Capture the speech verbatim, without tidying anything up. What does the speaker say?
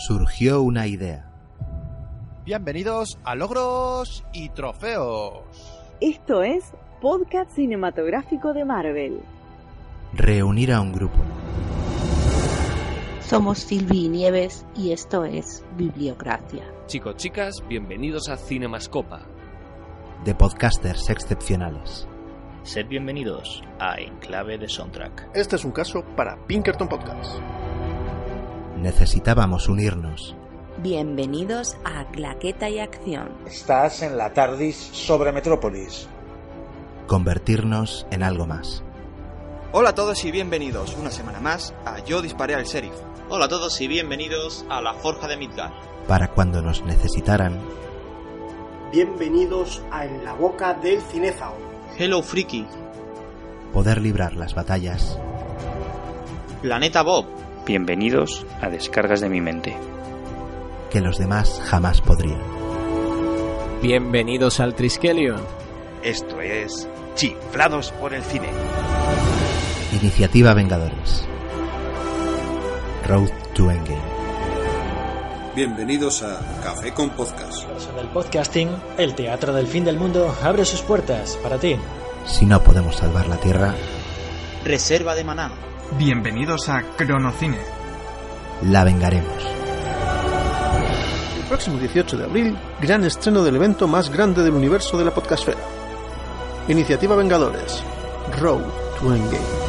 surgió una idea. Bienvenidos a Logros y Trofeos. Esto es Podcast Cinematográfico de Marvel. Reunir a un grupo. Somos Silvi y Nieves y esto es Bibliocracia. Chicos, chicas, bienvenidos a Cinemascopa. De podcasters excepcionales. Sed bienvenidos a Enclave de Soundtrack. Este es un caso para Pinkerton Podcast. Necesitábamos unirnos. Bienvenidos a Claqueta y Acción. Estás en la TARDIS sobre Metrópolis. Convertirnos en algo más. Hola a todos y bienvenidos una semana más a Yo disparé al sheriff. Hola a todos y bienvenidos a la Forja de Midgard. Para cuando nos necesitaran. Bienvenidos a En la boca del cinéfago. Hello Freaky. Poder librar las batallas. Planeta Bob. Bienvenidos a Descargas de mi mente. Que los demás jamás podrían. Bienvenidos al Triskelion. Esto es Chiflados por el Cine. Iniciativa Vengadores. Road to Endgame. Bienvenidos a Café con Podcast. Del podcasting, el teatro del fin del mundo abre sus puertas para ti. Si no podemos salvar la Tierra, Reserva de Maná. Bienvenidos a Cronocine. La vengaremos. El próximo dieciocho de abril, gran estreno del evento más grande del universo de la podcastfera. Iniciativa Vengadores. Road to Endgame.